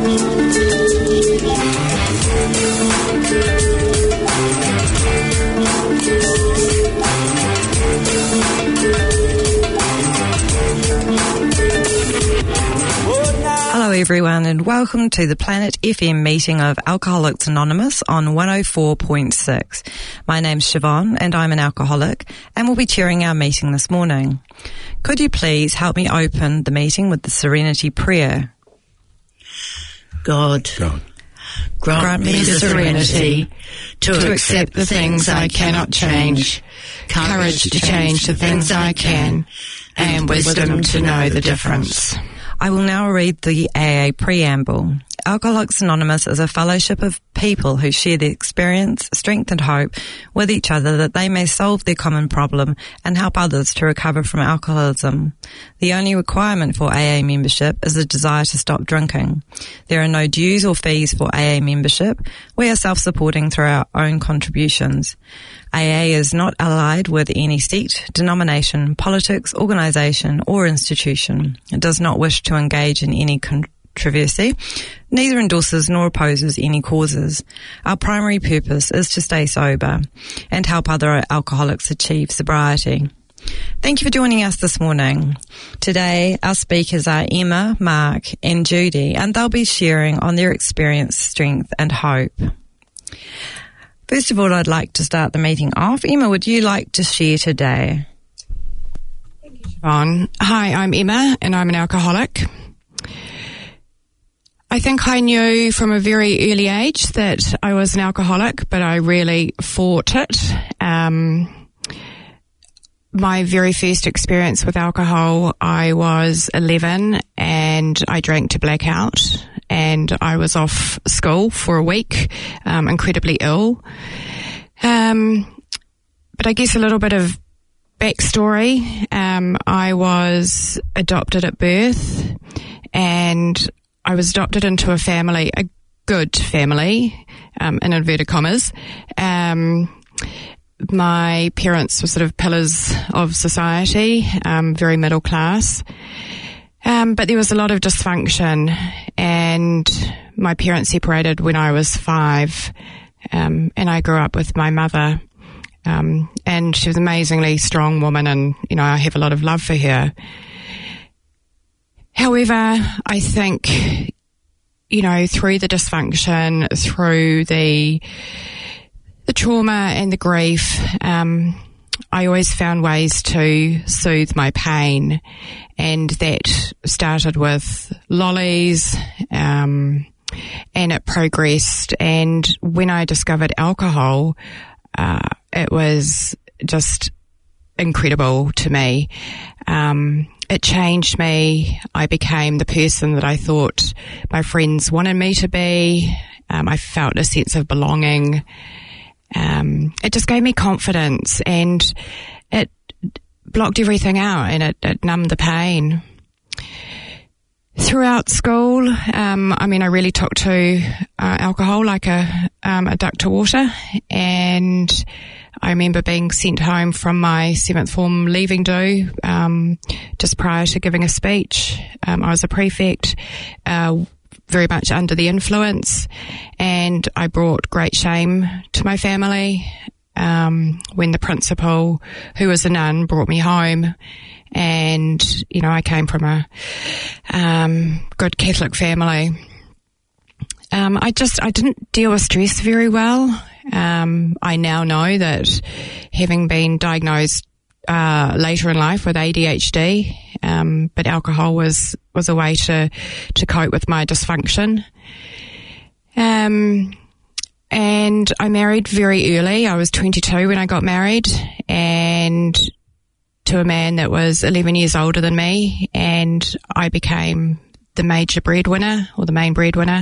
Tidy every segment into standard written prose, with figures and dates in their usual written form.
Hello everyone and welcome to the Planet FM meeting of Alcoholics Anonymous on 104.6. My name's Siobhan and I'm an alcoholic and we'll be chairing our meeting this morning. Could you please help me open the meeting with the Serenity Prayer? God. Grant me the serenity to accept the things I cannot change, courage to change the things I can, and wisdom to know the difference. I will now read the AA preamble. Alcoholics Anonymous is a fellowship of people who share their experience, strength and hope with each other that they may solve their common problem and help others to recover from alcoholism. The only requirement for AA membership is a desire to stop drinking. There are no dues or fees for AA membership. We are self-supporting through our own contributions. AA is not allied with any sect, denomination, politics, organisation or institution. It does not wish to engage in any controversy, neither endorses nor opposes any causes. Our primary purpose is to stay sober and help other alcoholics achieve sobriety. Thank you for joining us this morning. Today, our speakers are Emma, Mark and Judy, and they'll be sharing on their experience, strength and hope. First of all, I'd like to start the meeting off. Emma, would you like to share today? Thank you, Siobhan. Hi, I'm Emma and I'm an alcoholic. I think I knew from a very early age that I was an alcoholic, but I really fought it. My very first experience with alcohol, I was 11 and I drank to blackout and I was off school for a week, incredibly ill. But I guess a little bit of backstory. I was adopted at birth and I was adopted into a family, a good family, in inverted commas. My parents were sort of pillars of society, very middle class. But there was a lot of dysfunction and my parents separated when I was 5. And I grew up with my mother. And she was an amazingly strong woman and, you know, I have a lot of love for her. However, I think, you know, through the dysfunction, through the trauma and the grief, I always found ways to soothe my pain. And that started with lollies, and it progressed. And when I discovered alcohol, it was just incredible to me. It changed me. I became the person that I thought my friends wanted me to be. I felt a sense of belonging. It just gave me confidence and it blocked everything out and it numbed the pain. Throughout school, I really took to alcohol like a duck to water, and I remember being sent home from my 7th form leaving do just prior to giving a speech. I was a prefect, very much under the influence, and I brought great shame to my family when the principal, who was a nun, brought me home. And, you know, I came from a good Catholic family. I didn't deal with stress very well. I now know that having been diagnosed later in life with ADHD, but alcohol was a way to cope with my dysfunction. And I married very early. I was 22 when I got married, and to a man that was 11 years older than me, and I became the major breadwinner, or the main breadwinner.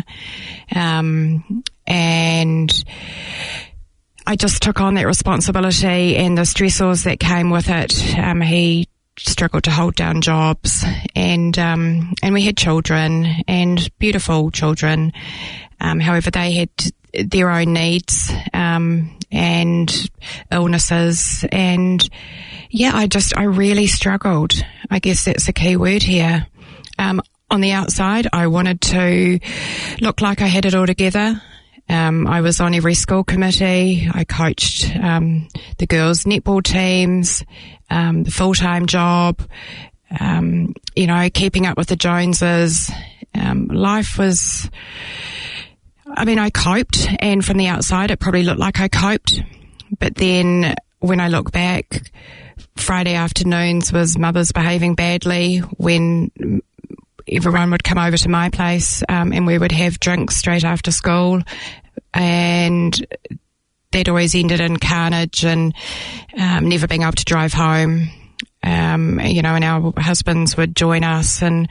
And I just took on that responsibility and the stressors that came with it. He struggled to hold down jobs, and we had children, and beautiful children. However, they had their own needs, and illnesses, and I really struggled. I guess that's the key word here. on the outside, I wanted to look like I had it all together. I was on every school committee. I coached the girls' netball teams, the full-time job, keeping up with the Joneses. Life was, I coped, and from the outside it probably looked like I coped. But then when I look back, Friday afternoons was mothers behaving badly when everyone would come over to my place, and we would have drinks straight after school, and that always ended in carnage and never being able to drive home. And our husbands would join us, and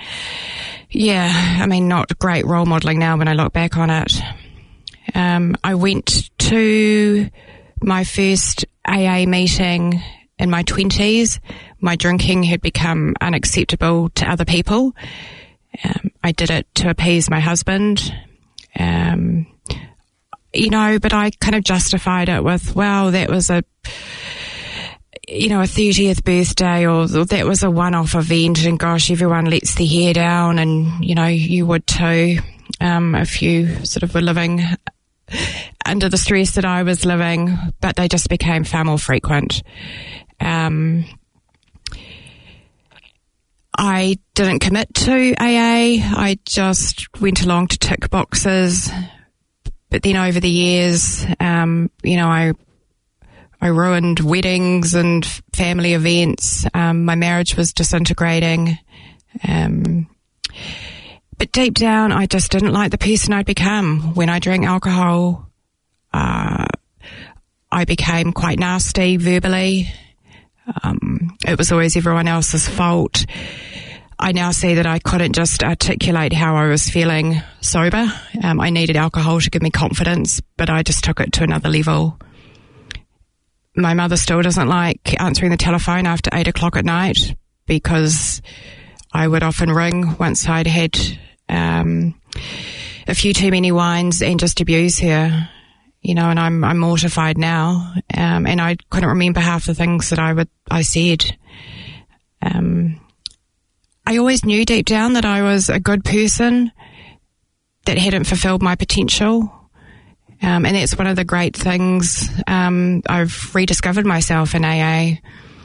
not great role modelling now when I look back on it. I went to my first AA meeting in my 20s. My drinking had become unacceptable to other people. I did it to appease my husband. But I kind of justified it with, well, that was a 30th birthday, or that was a one-off event, and gosh, everyone lets their hair down, and, you would too, if you sort of were living under the stress that I was living, but they just became far more frequent. I didn't commit to AA. I just went along to tick boxes. But then over the years, I ruined weddings and family events. My marriage was disintegrating. But deep down, I just didn't like the person I'd become. When I drank alcohol, I became quite nasty verbally. It was always everyone else's fault. I now see that I couldn't just articulate how I was feeling sober. I needed alcohol to give me confidence, but I just took it to another level. My mother still doesn't like answering the telephone after 8 o'clock at night, because I would often ring once I'd had a few too many wines and just abuse her. And I'm mortified now, and I couldn't remember half the things that I said. I always knew deep down that I was a good person that hadn't fulfilled my potential. And that's one of the great things. I've rediscovered myself in AA.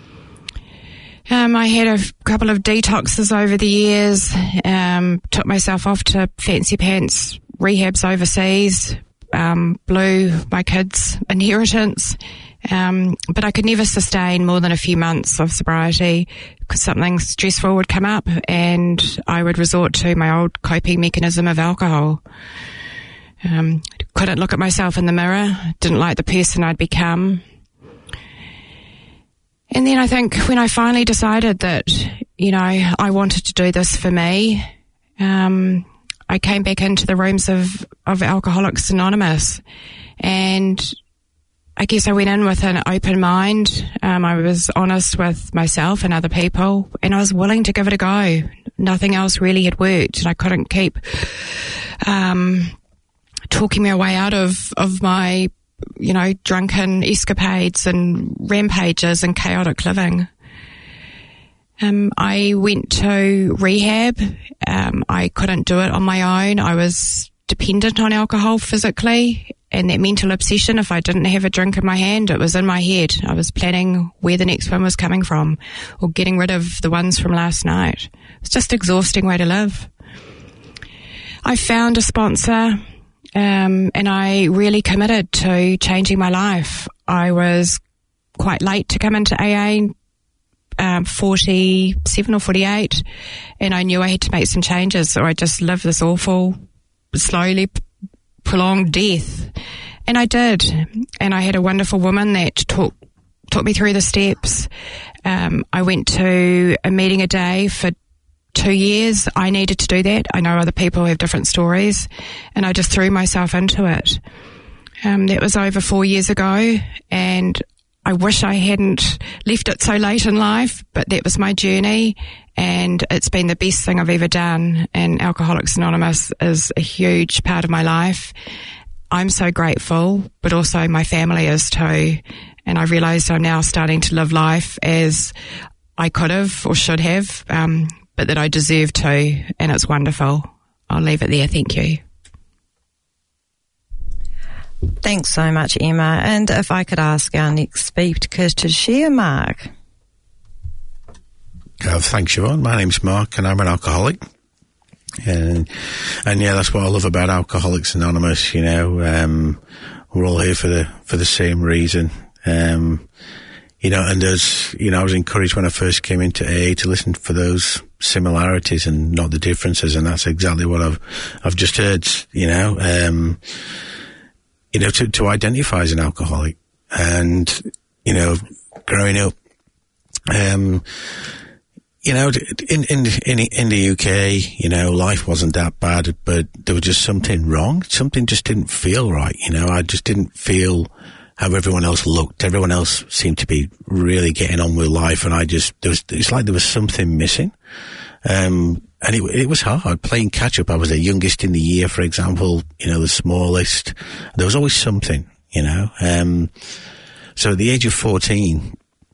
I had a couple of detoxes over the years, took myself off to fancy pants rehabs overseas, blew my kids' inheritance, but I could never sustain more than a few months of sobriety, because something stressful would come up and I would resort to my old coping mechanism of alcohol. Couldn't look at myself in the mirror, didn't like the person I'd become. And then I think when I finally decided that, I wanted to do this for me, I came back into the rooms of Alcoholics Anonymous, and I guess I went in with an open mind. I was honest with myself and other people, and I was willing to give it a go. Nothing else really had worked, and I couldn't keep talking my way out of my, drunken escapades and rampages and chaotic living. I went to rehab. I couldn't do it on my own. I was dependent on alcohol physically, and that mental obsession, if I didn't have a drink in my hand, it was in my head. I was planning where the next one was coming from, or getting rid of the ones from last night. It's just an exhausting way to live. I found a sponsor, and I really committed to changing my life. I was quite late to come into AA, 47 or 48, and I knew I had to make some changes, or I'd just live this awful, slowly prolonged death. And I did. And I had a wonderful woman that taught me through the steps. I went to a meeting a day for 2 years. I needed to do that. I know other people have different stories, and I just threw myself into it. That was over 4 years ago, and I wish I hadn't left it so late in life, but that was my journey, and it's been the best thing I've ever done, and Alcoholics Anonymous is a huge part of my life. I'm so grateful, but also my family is too, and I realised I'm now starting to live life as I could have or should have, but that I deserve to, and it's wonderful. I'll leave it there. Thank you. Thanks so much, Emma. And if I could ask our next speaker to share, Mark. Thanks, Siobhan. My name's Mark, and I'm an alcoholic. And yeah, that's what I love about Alcoholics Anonymous. You know, we're all here for the same reason. You know, and as you know, I was encouraged when I first came into AA to listen for those similarities and not the differences, and that's exactly what I've just heard. You know, to identify as an alcoholic, and you know, growing up, you know, in the UK, you know, life wasn't that bad, but there was just something wrong. Something just didn't feel right. You know, I just didn't feel how everyone else looked. Everyone else seemed to be really getting on with life, and it's like there was something missing. And it was hard playing catch up. I was the youngest in the year, for example, you know, the smallest. There was always something, you know. So at the age of 14,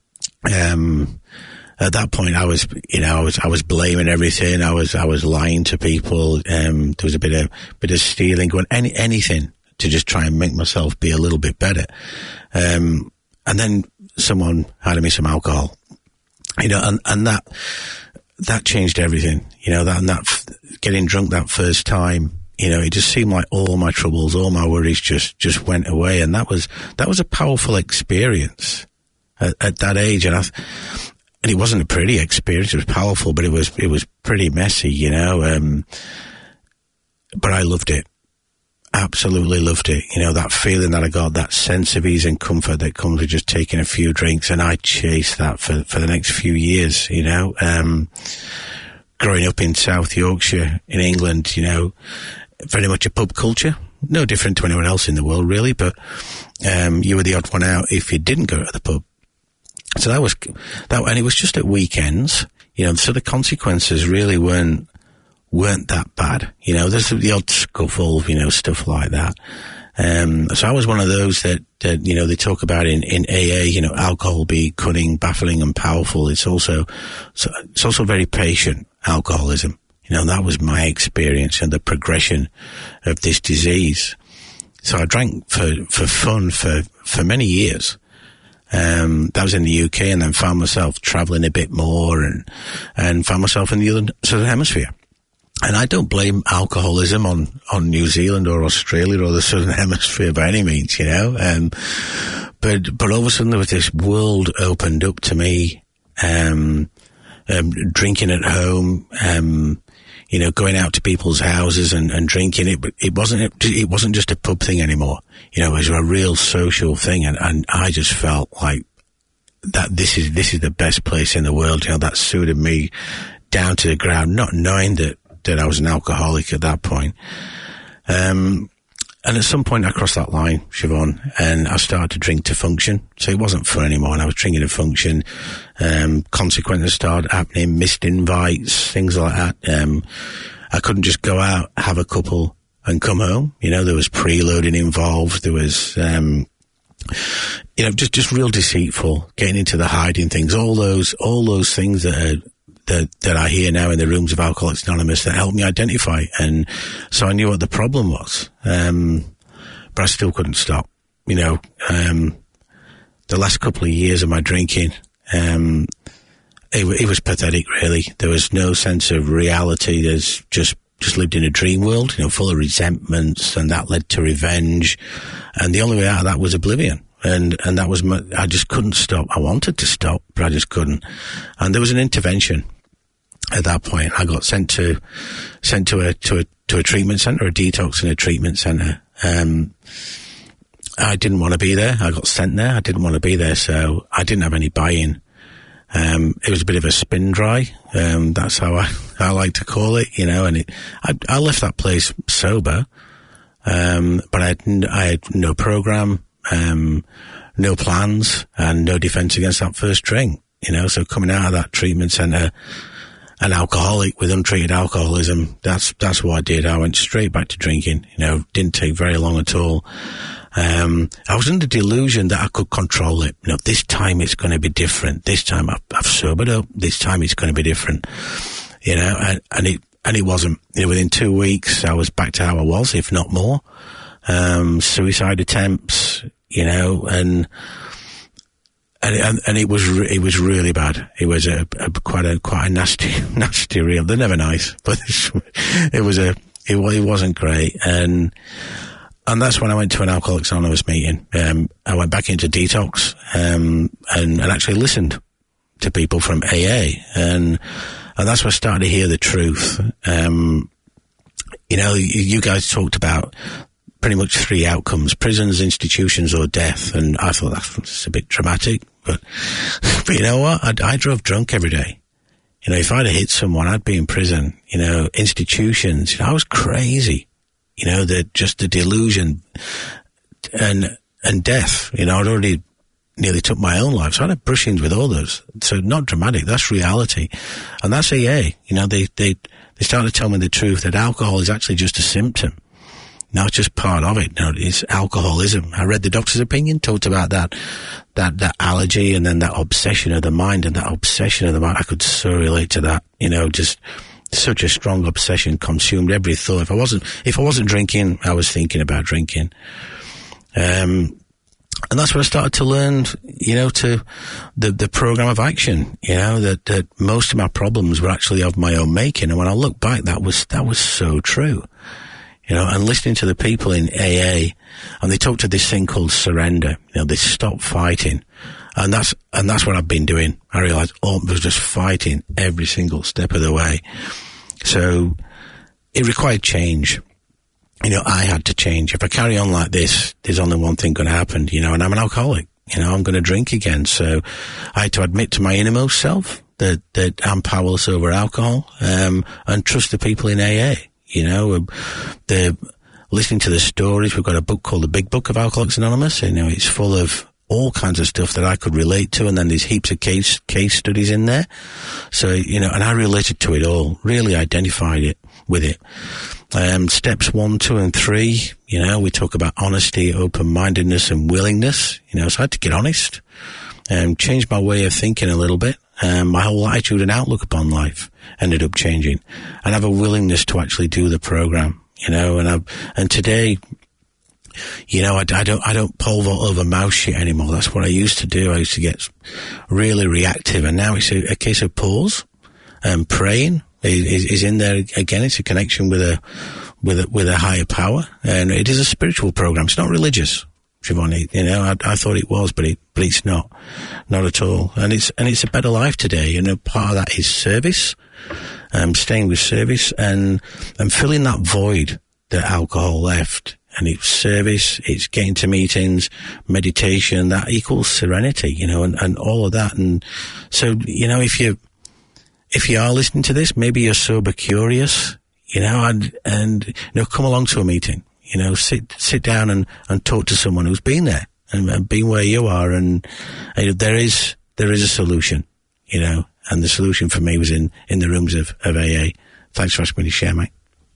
at that point, I was blaming everything. I was lying to people. There was a bit of stealing, going anything to just try and make myself be a little bit better. And then someone handed me some alcohol, you know, and that changed everything, you know, that getting drunk that first time, you know, it just seemed like all my troubles, all my worries just went away. And that was a powerful experience at that age. And it wasn't a pretty experience. It was powerful, but it was pretty messy, you know, but I loved it. Absolutely loved it. You know, that feeling that I got, that sense of ease and comfort that comes with just taking a few drinks, and I chased that for the next few years, you know. Growing up in South Yorkshire in England, you know, very much a pub culture. No different to anyone else in the world, really, but you were the odd one out if you didn't go to the pub. So and it was just at weekends, you know, so the consequences really weren't that bad. You know, there's the odd scuffle, you know, stuff like that. So I was one of those that, you know, they talk about in AA, you know, alcohol be cunning, baffling and powerful. It's also very patient, alcoholism. You know, that was my experience and the progression of this disease. So I drank for fun for many years. That was in the UK, and then found myself traveling a bit more and found myself in the other Southern Hemisphere. And I don't blame alcoholism on New Zealand or Australia or the Southern Hemisphere by any means, you know. But all of a sudden there was this world opened up to me, drinking at home, you know, going out to people's houses and drinking it. But it wasn't just a pub thing anymore. You know, it was a real social thing. And I just felt like that this is the best place in the world. You know, that suited me down to the ground, not knowing that I was an alcoholic at that point. And at some point I crossed that line, Siobhan, and I started to drink to function. So it wasn't fun anymore, and I was drinking to function. Consequences started happening, missed invites, things like that. I couldn't just go out, have a couple and come home. You know, there was preloading involved. There was, you know, just real deceitful, getting into the hiding things, all those things that I hear now in the rooms of Alcoholics Anonymous that helped me identify. And so I knew what the problem was. But I still couldn't stop. You know, the last couple of years of my drinking, it was pathetic, really. There was no sense of reality. There's just lived in a dream world, you know, full of resentments, and that led to revenge. And the only way out of that was oblivion. And that was I just couldn't stop. I wanted to stop, but I just couldn't. And there was an intervention at that point. I got sent to a treatment centre, a detox in a treatment centre. I didn't want to be there. I got sent there. I didn't want to be there, so I didn't have any buy-in. It was a bit of a spin dry. That's how I like to call it, you know. And I left that place sober, but I had no program, no plans, and no defence against that first drink, you know. So coming out of that treatment centre, an alcoholic with untreated alcoholism, that's what I did. I went straight back to drinking, you know. Didn't take very long at all. I was under the delusion that I could control it. You know, this time it's going to be different. This time I've sobered up. This time it's going to be different. and it wasn't. Within 2 weeks, I was back to how I was, if not more. Suicide attempts, and it was really bad. It was quite a nasty reel. They're never nice, but it wasn't great. And that's when I went to an Alcoholics Anonymous meeting. I went back into detox, and actually listened to people from AA, and that's where I started to hear the truth. You guys talked about pretty much 3 outcomes: prisons, institutions, or death. And I thought that's a bit dramatic, but you know what? I drove drunk every day. If I'd have hit someone, I'd be in prison. Institutions, I was crazy. Just the delusion and death. I'd already nearly took my own life, so I had brushings with others. So not dramatic, that's reality. And that's AA. They started to tell me the truth, that alcohol is actually just a symptom. Not just part of it. No, it's alcoholism. I read the doctor's opinion, talked about that allergy, and then that obsession of the mind, and that obsession of the mind. I could so relate to that. Just such a strong obsession consumed every thought. If I wasn't drinking, I was thinking about drinking. And that's when I started to learn, to the program of action, that most of my problems were actually of my own making. And when I look back, that was so true. And listening to the people in AA, and they talk to this thing called surrender. They stop fighting. And that's what I've been doing. I realized I was just fighting every single step of the way. So it required change. I had to change. If I carry on like this, there's only one thing going to happen, and I'm an alcoholic. I'm going to drink again. So I had to admit to my innermost self that I'm powerless over alcohol, and trust the people in AA. They're listening to the stories. We've got a book called The Big Book of Alcoholics Anonymous. It's full of all kinds of stuff that I could relate to, and then there's heaps of case studies in there. So, and I related to it all, really identified it with it. Steps 1, 2, and 3, we talk about honesty, open-mindedness, and willingness. So I had to get honest and change my way of thinking a little bit. My whole attitude and outlook upon life ended up changing, and have a willingness to actually do the program, and today, I don't pulver over mouse shit anymore. That's what I used to do. I used to get really reactive, and now it's a case of pause and praying is in there again. It's a connection with a higher power, and it is a spiritual program. It's not religious, Giovanni. I thought it was, but it's not at all. And it's a better life today. Part of that is service, staying with service, and filling that void that alcohol left. And it's service, it's getting to meetings, meditation, that equals serenity, and all of that. And so, if you are listening to this, maybe you're sober curious, and come along to a meeting, sit down and talk to someone who's been there and been where you are. And there is a solution, and the solution for me was in the rooms of AA. Thanks for asking me to share, mate.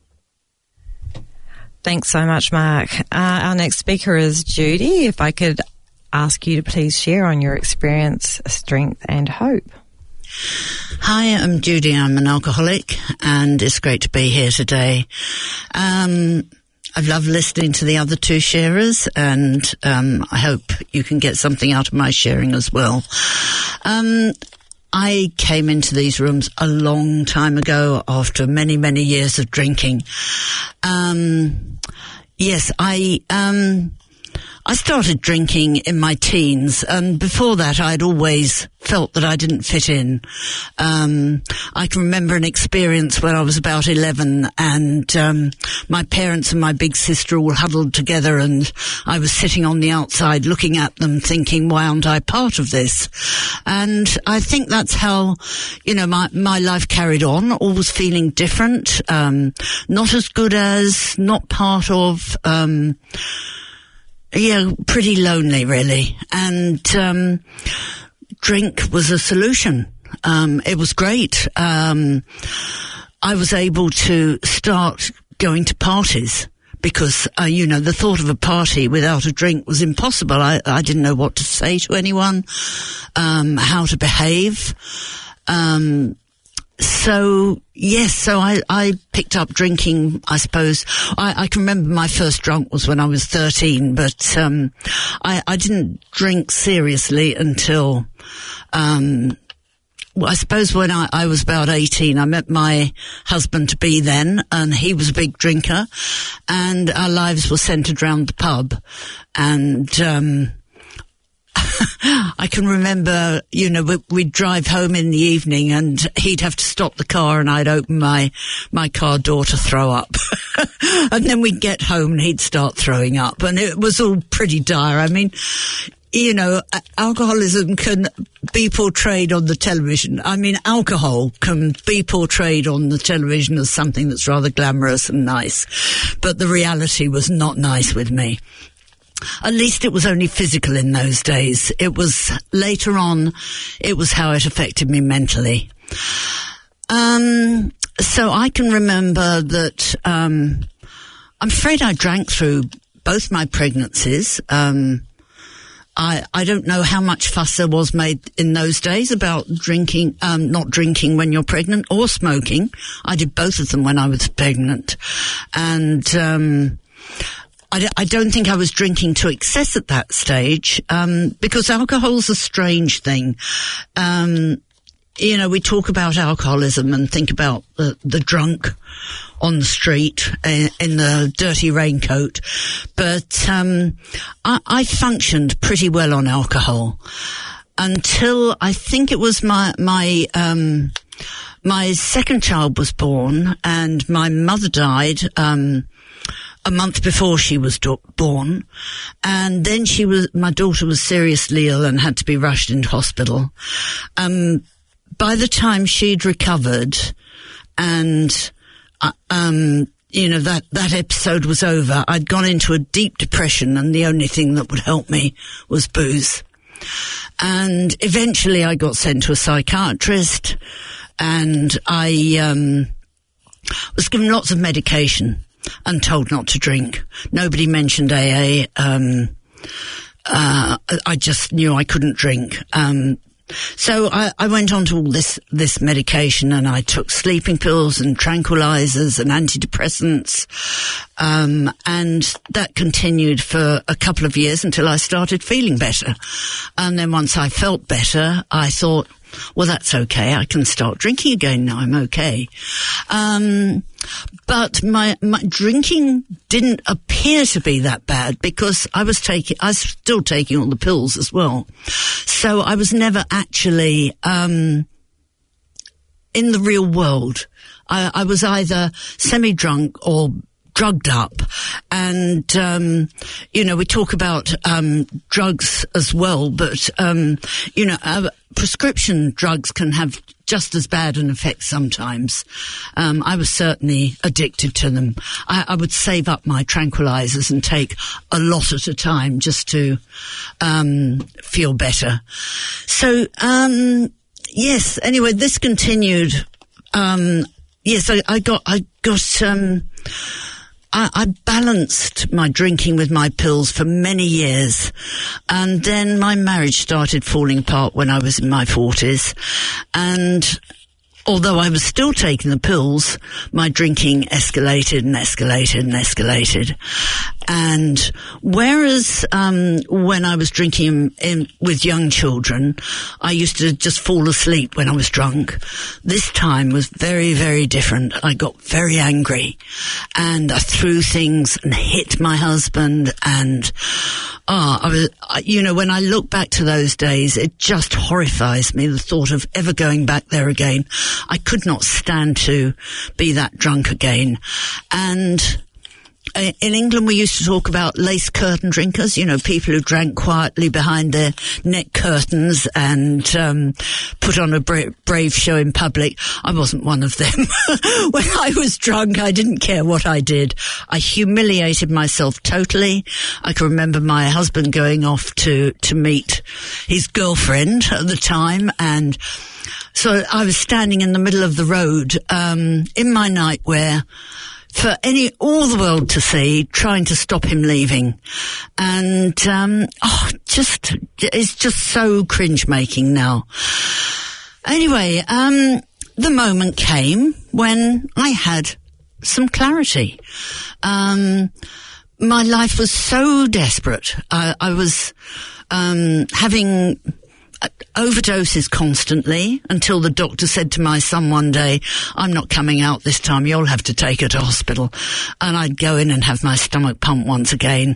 Thanks so much, Mark. Our next speaker is Judy. If I could ask you to please share on your experience, strength and hope. Hi, I'm Judy. I'm an alcoholic, and it's great to be here today. I've loved listening to the other 2 sharers, and I hope you can get something out of my sharing as well. I came into these rooms a long time ago after many, many years of drinking. Yes, I started drinking in my teens, and before that I'd always felt that I didn't fit in. I can remember an experience when I was about 11, and my parents and my big sister all huddled together, and I was sitting on the outside looking at them thinking, why aren't I part of this? And I think that's how, my life carried on, always feeling different, not as good as, not part of, pretty lonely, really. And drink was a solution. It was great. I was able to start going to parties because, the thought of a party without a drink was impossible. I didn't know what to say to anyone, how to behave. I picked up drinking, I suppose. I can remember my first drunk was when I was 13, but I didn't drink seriously until I suppose when I was about 18, I met my husband-to-be then, and he was a big drinker, and our lives were centred around the pub. And I can remember, we'd drive home in the evening and he'd have to stop the car and I'd open my car door to throw up. And then we'd get home and he'd start throwing up. And it was all pretty dire. I mean, alcoholism can be portrayed on the television. I mean, alcohol can be portrayed on the television as something that's rather glamorous and nice. But the reality was not nice with me. At least it was only physical in those days. It was later on, it was how it affected me mentally. So I can remember that, I'm afraid I drank through both my pregnancies. I don't know how much fuss there was made in those days about drinking, not drinking when you're pregnant or smoking. I did both of them when I was pregnant. And, I don't think I was drinking to excess at that stage, because alcohol's a strange thing. We talk about alcoholism and think about the drunk on the street in the dirty raincoat. But, I functioned pretty well on alcohol until I think it was my second child was born and my mother died, a month before she was born, and then my daughter was seriously ill and had to be rushed into hospital. By the time she'd recovered and, that episode was over, I'd gone into a deep depression and the only thing that would help me was booze. And eventually I got sent to a psychiatrist and I, was given lots of medication and told not to drink. Nobody mentioned AA. I just knew I couldn't drink. So I went on to all this medication and I took sleeping pills and tranquilizers and antidepressants. And that continued for a couple of years until I started feeling better. And then once I felt better, I thought, well, that's okay. I can start drinking again now. I'm okay. But my drinking didn't appear to be that bad because I was still taking all the pills as well. So I was never actually, in the real world. I was either semi-drunk or drugged up. And, we talk about, drugs as well, but, prescription drugs can have just as bad an effect sometimes. I was certainly addicted to them. I would save up my tranquilizers and take a lot at a time just to, feel better. So, yes, anyway, this continued. Yes, I balanced my drinking with my pills for many years, and then my marriage started falling apart when I was in my 40s, and although I was still taking the pills, my drinking escalated and escalated and escalated. And whereas when I was drinking with young children, I used to just fall asleep when I was drunk. This time was very, very different. I got very angry and I threw things and hit my husband. And when I look back to those days, it just horrifies me, the thought of ever going back there again. I could not stand to be that drunk again. And in England, we used to talk about lace curtain drinkers, people who drank quietly behind their neck curtains and put on a brave show in public. I wasn't one of them. When I was drunk, I didn't care what I did. I humiliated myself totally. I can remember my husband going off to meet his girlfriend at the time, and so I was standing in the middle of the road in my nightwear for all the world to see, trying to stop him leaving. And, it's just so cringe-making now. Anyway, the moment came when I had some clarity. My life was so desperate. I was having overdoses constantly until the doctor said to my son one day, "I'm not coming out this time, you'll have to take her to hospital." And I'd go in and have my stomach pumped once again.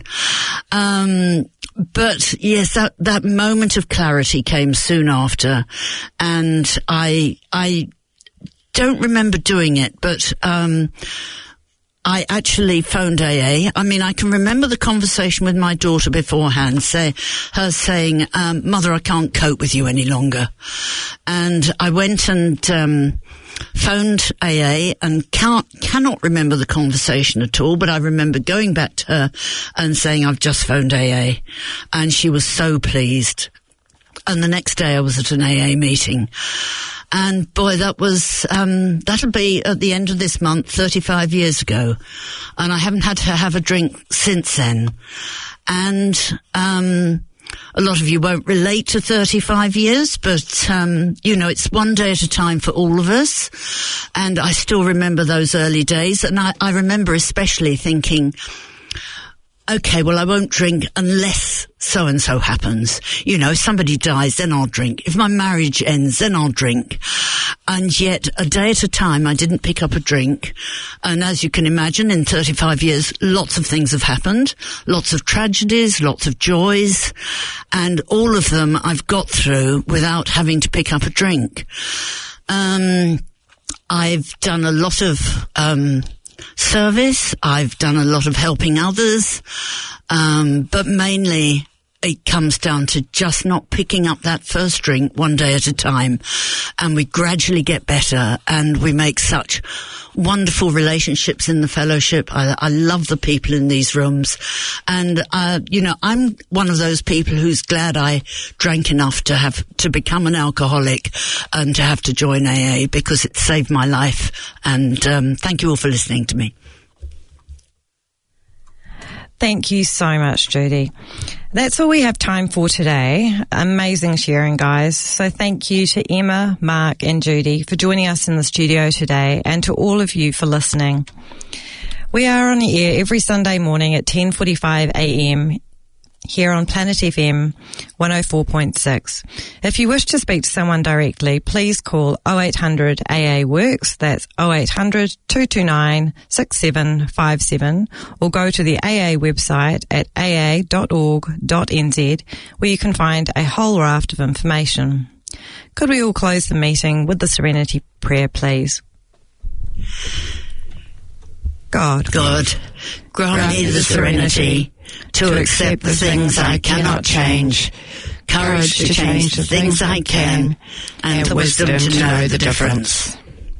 But yes, that moment of clarity came soon after, and I don't remember doing it, but I actually phoned AA. I mean, I can remember the conversation with my daughter beforehand, her saying, "Mother, I can't cope with you any longer." And I went and phoned AA and cannot remember the conversation at all, but I remember going back to her and saying, "I've just phoned AA." And she was so pleased. And the next day I was at an AA meeting. And boy, that was, that'll be at the end of this month, 35 years ago. And I haven't had to have a drink since then. And, a lot of you won't relate to 35 years, but, you know, it's one day at a time for all of us. And I still remember those early days. And I remember especially thinking, okay, well, I won't drink unless so-and-so happens. You know, if somebody dies, then I'll drink. If my marriage ends, then I'll drink. And yet, a day at a time, I didn't pick up a drink. And as you can imagine, in 35 years, lots of things have happened. Lots of tragedies, lots of joys. And all of them I've got through without having to pick up a drink. I've done a lot of service. I've done a lot of helping others, but mainly it comes down to just not picking up that first drink one day at a time, and we gradually get better, and we make such wonderful relationships in the fellowship. I love the people in these rooms, and you know, I'm one of those people who's glad I drank enough to become an alcoholic and to have to join AA, because it saved my life. And thank you all for listening to me. Thank you so much, Judy. That's all we have time for today. Amazing sharing, guys. So thank you to Emma, Mark and Judy for joining us in the studio today, and to all of you for listening. We are on the air every Sunday morning at 10:45 a.m. here on Planet FM 104.6. If you wish to speak to someone directly, please call 0800 AA Works, that's 0800 229 6757, or go to the AA website at aa.org.nz, where you can find a whole raft of information. Could we all close the meeting with the Serenity Prayer, please? God, grant me the serenity to accept the things I cannot change, courage to change the things I can, and the wisdom to know the difference.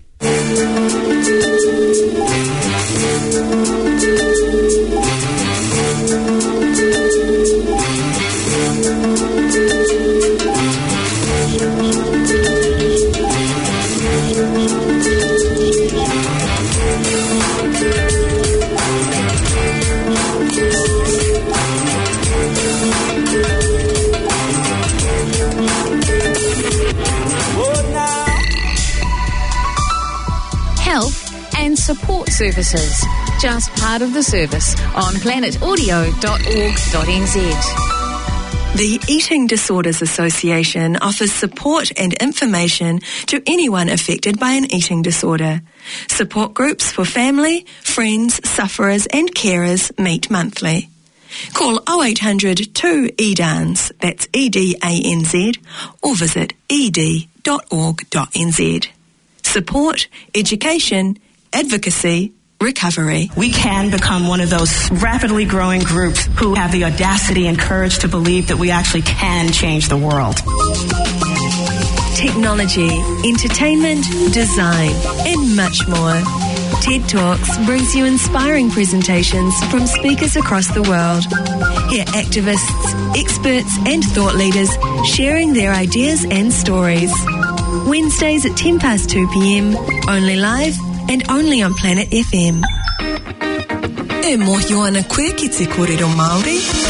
Support services, just part of the service on planetaudio.org.nz. The Eating Disorders Association offers support and information to anyone affected by an eating disorder. Support groups for family, friends, sufferers and carers meet monthly. Call 0800 2EDANZ, that's EDANZ, or visit ed.org.nz. Support, education, advocacy, recovery. We can become one of those rapidly growing groups who have the audacity and courage to believe that we actually can change the world. Technology, entertainment, design, and much more. TED Talks brings you inspiring presentations from speakers across the world. Hear activists, experts, and thought leaders sharing their ideas and stories. Wednesdays at 2 p.m, only live and only on Planet FM. E mohi o ana koe ki te kōrero Māori.